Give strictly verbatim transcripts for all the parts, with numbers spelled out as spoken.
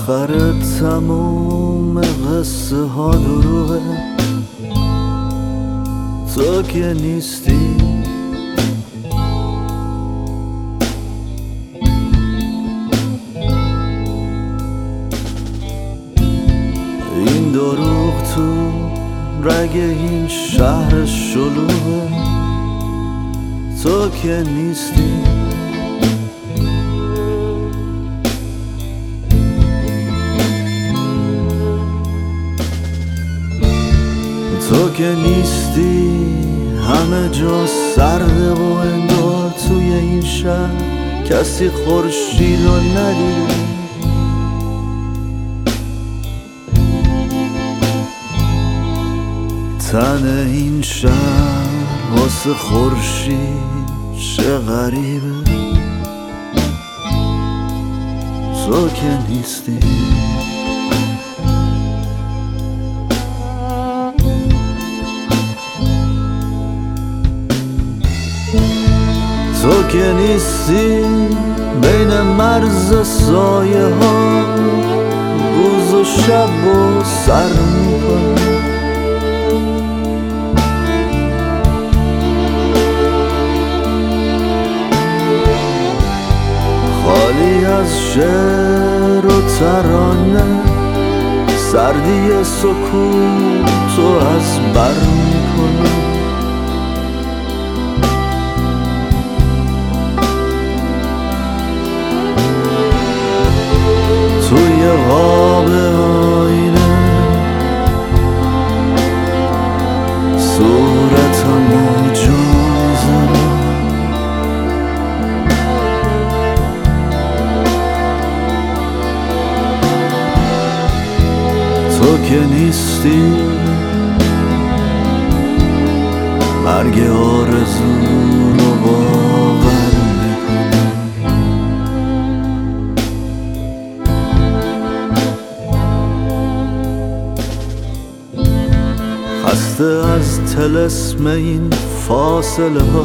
بالاخره تموم قصه ها دروغه، تو که نیستی. این دروغ تو رگ این شهر شلوغه، تو که نیستی. تو که نیستی، همه جا سرده و انگار توی این شهر کسی خورشید رو ندیده. تن این شهر واسه خورشید چه غریبه، تو که نیستی. تو که نیستی، بین مرز سایه ها روز و شب و سر میکنی. خالی از شعر و ترانه، سردی سکوت و از بر میکنی. توی قاب آینه صورتمو جا زدم، تو که نیستی. مرگ آرزو رو باور خسته از طلسم این فاصله ها،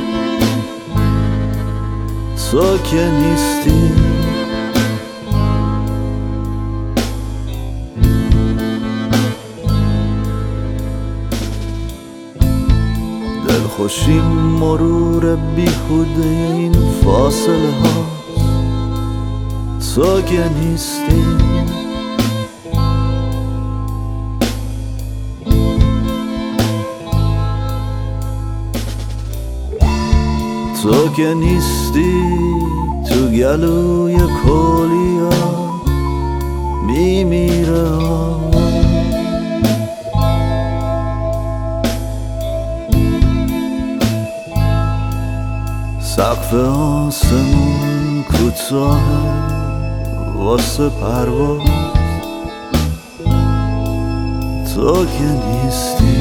تو که نیستی. دلخوشی مرور بیهوده این فاصله ها، تو که نیستی. تو که نیستی، تو گلوی کلیا میمیره سقف آسمون کوتاه واسه پرواز، تو که نیستی.